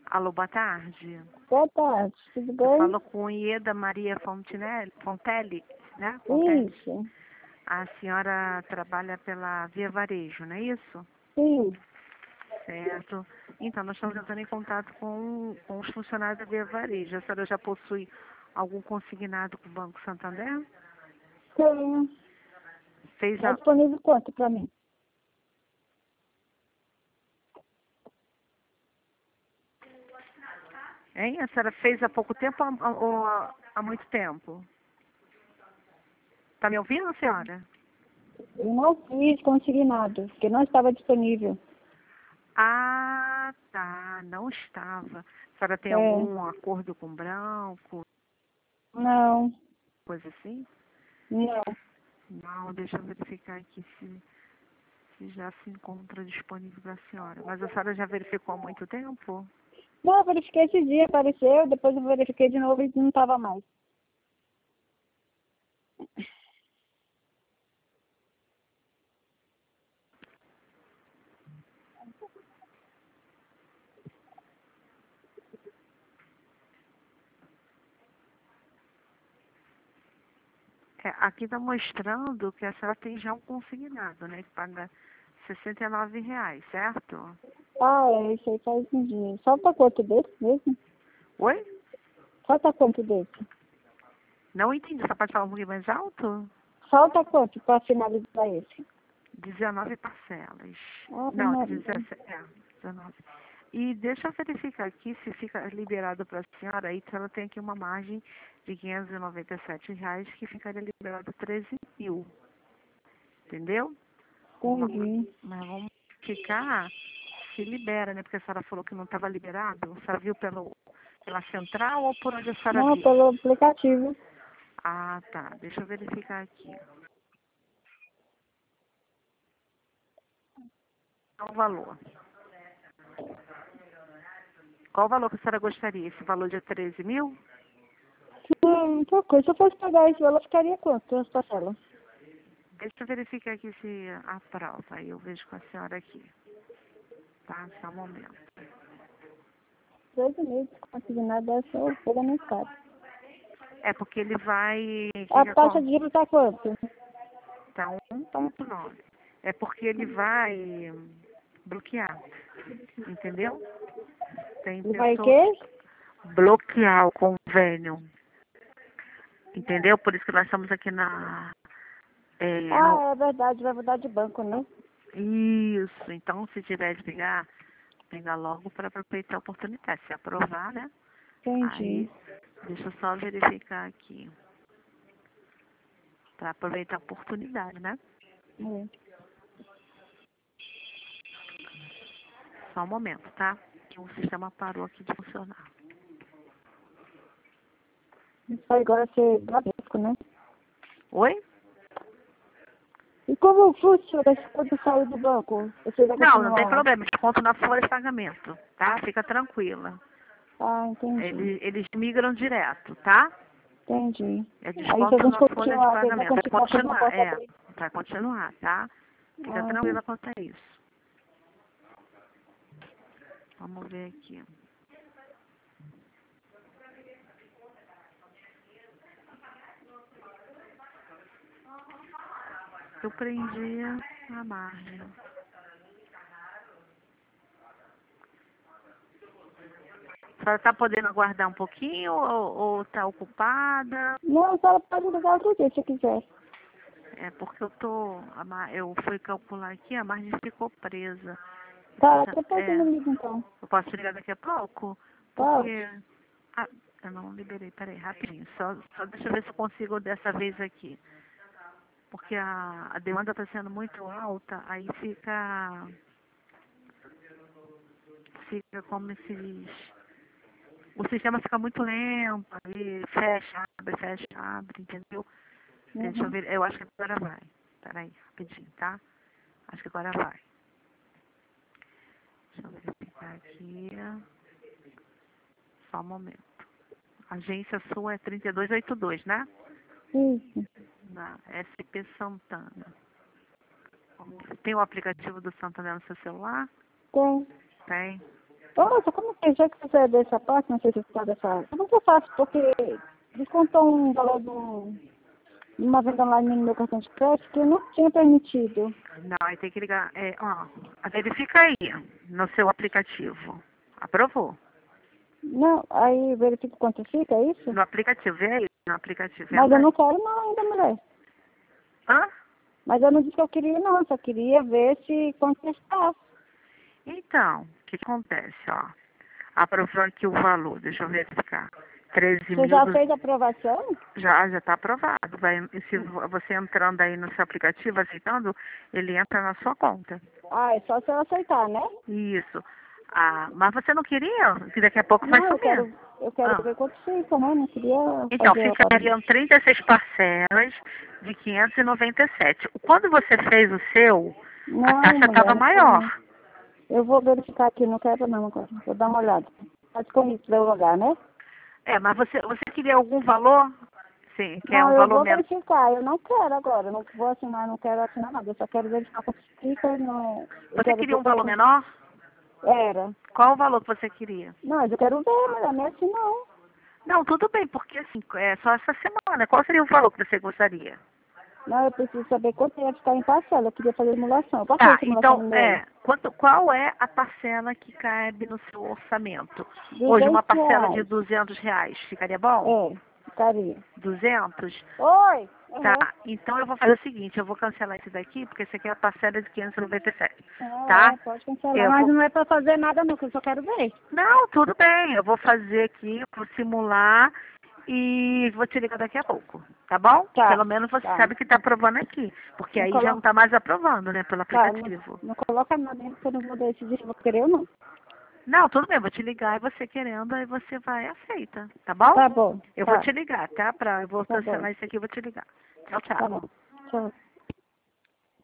Alô, boa tarde. Boa tarde, tudo Eu bem? falo com Ieda Maria Fontelli, né? Fontelli. Isso, A senhora trabalha pela Via Varejo, não é isso? sim. Certo. Então, nós estamos entrando em contato com os funcionários da Via Varejo. A senhora já possui algum consignado com o Banco Santander? Tenho. Fez É a... disponível quanto para mim? Hein? A senhora fez há pouco tempo ou há muito tempo? Está me ouvindo, senhora? Eu não fiz consignado, porque não estava disponível. Ah, tá. Não estava. A senhora tem É, algum acordo com o branco, não, coisa assim? não. Não, deixa eu verificar aqui se já se encontra disponível para a senhora. Mas a senhora já verificou há muito tempo? Não, eu verifiquei esse dia, apareceu, depois eu verifiquei de novo e não estava mais. É, aqui está mostrando que a senhora tem já um consignado, né? Que paga R$ 69, certo? Ah, é, isso aí faz um dia. Falta quanto desse mesmo? Oi? Falta quanto desse? Não entendi. Você pode falar um pouquinho mais alto? Falta quanto para finalizar esse? 19 parcelas. Ah, Não, Maria. 17, 19. E deixa eu verificar aqui se fica liberado para a senhora. Aí ela tem aqui uma margem de R$ 597 que ficaria liberado 13 mil. Entendeu? Entendi. Mas vamos ficar se libera, né? Porque a senhora falou que não estava liberado. A senhora viu pela central ou por onde a senhora Não, viu? pelo aplicativo. Ah, tá. Deixa eu verificar aqui. Qual o valor? Qual o valor que a senhora gostaria? Esse valor de 13 mil? Não, muita coisa. Se eu fosse pagar esse valor, ficaria quanto as parcelas? Deixa eu verificar aqui se aprova. Aí eu vejo com a senhora aqui. Tá? Só um momento. 13 meses consignado deve ser o fogo mais caro. É porque ele vai... A taxa de juros está quanto? Tá 1,9. É porque ele vai bloquear. Entendeu? Tem E vai o pessoas... quê? Bloquear o convênio. Entendeu? Por isso que nós estamos aqui na... no... Ah, é verdade, vai mudar de banco, né? Isso. Então, se tiver de pegar, pega logo para aproveitar a oportunidade. Se aprovar, né? Entendi. Aí, deixa eu só verificar aqui. Para aproveitar a oportunidade, né? É. Só um momento, tá? Que o sistema parou aqui de funcionar. Isso agora ser Bradesco, né? Oi? E como funciona esse quando sair do banco? Você vai Não, não tem continuar? problema. Desconto na folha de pagamento, tá? Fica tranquila. Ah, entendi. Eles migram direto, tá? Entendi. É Aí se a desconto gente na folha de continuar, você vai pagamento. Vai continuar fazendo a continuar, porta dele. vai continuar, tá? Fica Ah, tranquila quanto a isso. Vamos ver aqui. Eu prendi a margem. A senhora está podendo aguardar um pouquinho ou está ocupada? não, a senhora pode ligar outro dia se quiser. É porque eu fui calcular aqui, a margem ficou presa. Tá, depois você É, me liga então. eu posso te ligar daqui a pouco? Pode. Porque, ah, eu não liberei, peraí, rapidinho. Só deixa eu ver se eu consigo dessa vez aqui. Porque a demanda está sendo muito alta, aí fica como se diz. O sistema fica muito lento, aí fecha, abre, entendeu? Deixa eu Uhum. ver, eu acho que agora vai. Peraí, rapidinho, tá? Acho que agora vai. Deixa eu verificar aqui. Só um momento. A agência sua é 3282, né? Isso. Na SP Santana. Tem o aplicativo do Santana no seu celular? Tem. Tem. Ô, moça, como que já que você é dessa parte, não sei se você está dessa... Como que eu faço? Porque descontou um valor de uma venda online no meu cartão de crédito que eu não tinha permitido. Não, aí tem que ligar. Verifica aí no seu aplicativo. Aprovou. Não, aí verifico quanto fica, é isso? No aplicativo, vê aí. No aplicativo, Mas entra eu aí. não quero não ainda, mulher. Hã? Mas eu não disse que eu queria não, só queria ver se quanto está. Então, o que acontece, ó? Aprovou aqui o valor, deixa eu verificar. 13 Você mil, já fez a aprovação? já está aprovado. Se você entrando aí no seu aplicativo, aceitando, ele entra na sua conta. Ah, é só se eu aceitar, né? Isso. Mas você não queria? Que daqui a pouco vai Não, sumir. eu quero Ah. ver quanto fica, né? Não queria Então, fazer agora. ficariam 36 parcelas de 597. Quando você fez o seu, a Não, taxa mulher, estava não quero maior. não. Eu vou verificar aqui, não quero não agora. Vou dar uma olhada. Pode comigo para eu lugar, né? Mas você queria algum valor? Sim, quer Não, um eu valor vou menos. verificar. Eu não quero agora. Eu não vou assinar, não quero assinar nada. Eu só quero verificar quanto fica. Não, eu Você quero queria ver um valor quanto... menor? Era. Qual o valor que você queria? Não, mas eu quero ver, mulher. Não é assim não. Não, tudo bem, porque assim, é só essa semana. Qual seria o valor que você gostaria? Não, eu preciso saber quanto ia ficar em parcela. Eu queria fazer simulação. Eu posso fazer Tá, simulação então, no meu? qual é a parcela que cabe no seu orçamento? Hoje, uma parcela de R$ 200. R$ 200, ficaria bom? É, ficaria. 200? Oi! Tá, Uhum. então eu vou fazer o seguinte, eu vou cancelar esse daqui, porque esse aqui é a parcela de 597, Não, tá? pode cancelar. Eu Mas vou... não é pra fazer nada não, que eu só quero ver. Não, tudo bem, eu vou fazer aqui, vou simular e vou te ligar daqui a pouco, tá bom? Tá, Pelo menos você tá. sabe que tá aprovando aqui, porque Não aí já não coloca, tá mais aprovando, né, pelo tá, aplicativo. não coloca nada aí, porque eu não vou decidir se eu vou querer ou não. Não, tudo bem, eu vou te ligar e você querendo, aí você vai e aceita, tá bom? Tá bom, Eu vou tá, te ligar, tá? Eu vou tá bom, cancelar isso aqui e vou te ligar. Tchau, tá tchau. bom. Tchau.